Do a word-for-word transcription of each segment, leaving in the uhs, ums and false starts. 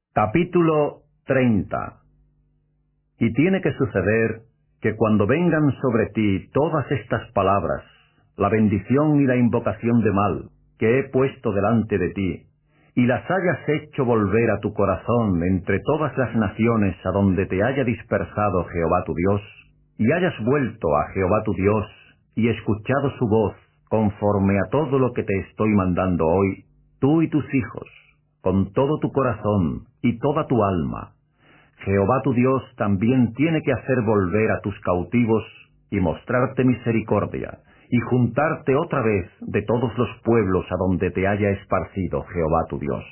Capítulo treinta. Y tiene que suceder que cuando vengan sobre ti todas estas palabras, la bendición y la invocación de mal, que he puesto delante de ti, y las hayas hecho volver a tu corazón entre todas las naciones a donde te haya dispersado Jehová tu Dios, y hayas vuelto a Jehová tu Dios, y escuchado su voz, conforme a todo lo que te estoy mandando hoy, tú y tus hijos, con todo tu corazón y toda tu alma, Jehová tu Dios también tiene que hacer volver a tus cautivos y mostrarte misericordia, y juntarte otra vez de todos los pueblos a donde te haya esparcido Jehová tu Dios.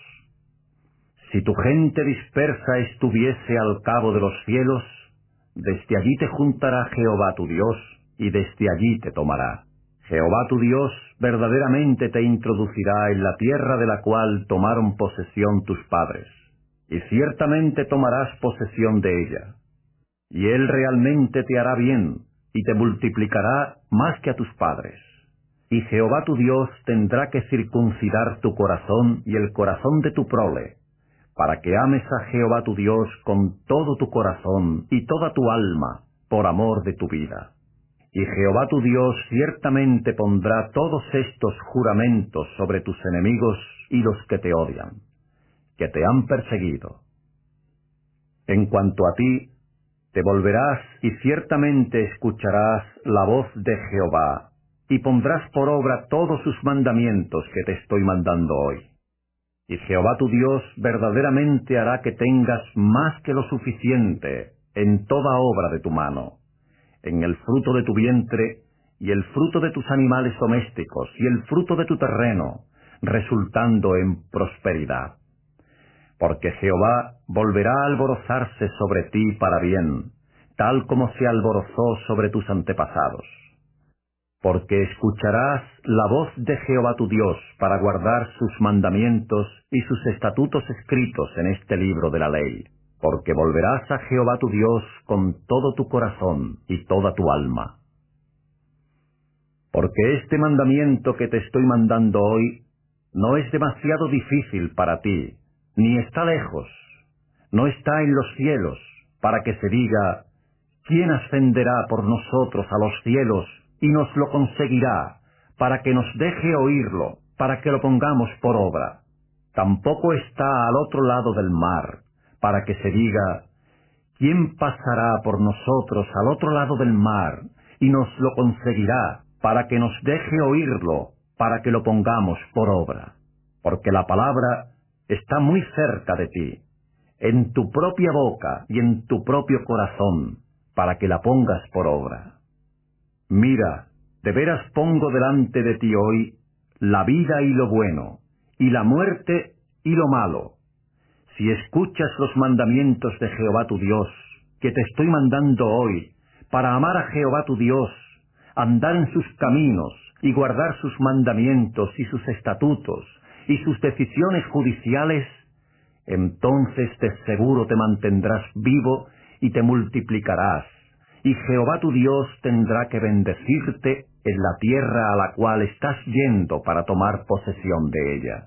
Si tu gente dispersa estuviese al cabo de los cielos, desde allí te juntará Jehová tu Dios, y desde allí te tomará. Jehová tu Dios verdaderamente te introducirá en la tierra de la cual tomaron posesión tus padres, y ciertamente tomarás posesión de ella. Y Él realmente te hará bien, y te multiplicará más que a tus padres. Y Jehová tu Dios tendrá que circuncidar tu corazón y el corazón de tu prole, para que ames a Jehová tu Dios con todo tu corazón y toda tu alma, por amor de tu vida. Y Jehová tu Dios ciertamente pondrá todos estos juramentos sobre tus enemigos y los que te odian, que te han perseguido. En cuanto a ti, te volverás y ciertamente escucharás la voz de Jehová, y pondrás por obra todos sus mandamientos que te estoy mandando hoy. Y Jehová tu Dios verdaderamente hará que tengas más que lo suficiente en toda obra de tu mano, en el fruto de tu vientre, y el fruto de tus animales domésticos, y el fruto de tu terreno, resultando en prosperidad. Porque Jehová volverá a alborozarse sobre ti para bien, tal como se alborozó sobre tus antepasados. Porque escucharás la voz de Jehová tu Dios para guardar sus mandamientos y sus estatutos escritos en este libro de la ley. Porque volverás a Jehová tu Dios con todo tu corazón y toda tu alma. Porque este mandamiento que te estoy mandando hoy no es demasiado difícil para ti, ni está lejos, no está en los cielos, para que se diga, ¿quién ascenderá por nosotros a los cielos y nos lo conseguirá, para que nos deje oírlo, para que lo pongamos por obra? Tampoco está al otro lado del mar, para que se diga, ¿quién pasará por nosotros al otro lado del mar y nos lo conseguirá, para que nos deje oírlo, para que lo pongamos por obra? Porque la palabra está muy cerca de ti, en tu propia boca y en tu propio corazón, para que la pongas por obra. Mira, de veras pongo delante de ti hoy la vida y lo bueno, y la muerte y lo malo. Si escuchas los mandamientos de Jehová tu Dios, que te estoy mandando hoy, para amar a Jehová tu Dios, andar en sus caminos, y guardar sus mandamientos y sus estatutos, y sus decisiones judiciales, entonces de seguro te mantendrás vivo y te multiplicarás, y Jehová tu Dios tendrá que bendecirte en la tierra a la cual estás yendo para tomar posesión de ella.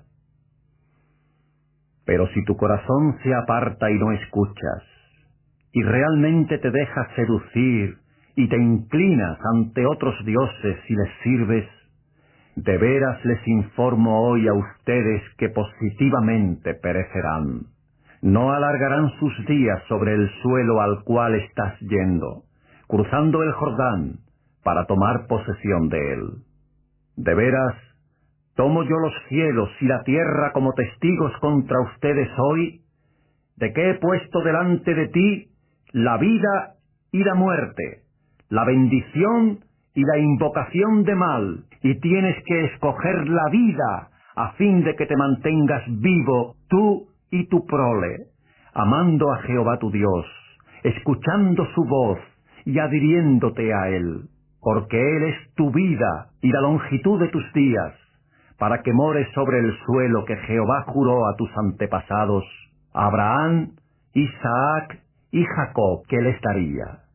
Pero si tu corazón se aparta y no escuchas, y realmente te dejas seducir y te inclinas ante otros dioses y les sirves, de veras les informo hoy a ustedes que positivamente perecerán. No alargarán sus días sobre el suelo al cual estás yendo, cruzando el Jordán, para tomar posesión de él. De veras, tomo yo los cielos y la tierra como testigos contra ustedes hoy, de que he puesto delante de ti la vida y la muerte, la bendición y la invocación de mal, y tienes que escoger la vida a fin de que te mantengas vivo tú y tu prole, amando a Jehová tu Dios, escuchando su voz y adhiriéndote a Él, porque Él es tu vida y la longitud de tus días, para que mores sobre el suelo que Jehová juró a tus antepasados, Abraham, Isaac y Jacob, que les daría.